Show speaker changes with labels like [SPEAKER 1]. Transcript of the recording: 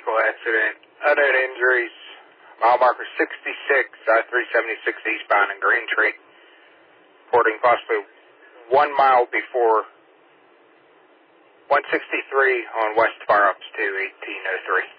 [SPEAKER 1] vehicle accident. Unknown injuries. Mile marker 66, I-376 eastbound in Green Tree. Reporting possibly 1 mile before 163 on West Fire Ops 2, 1803.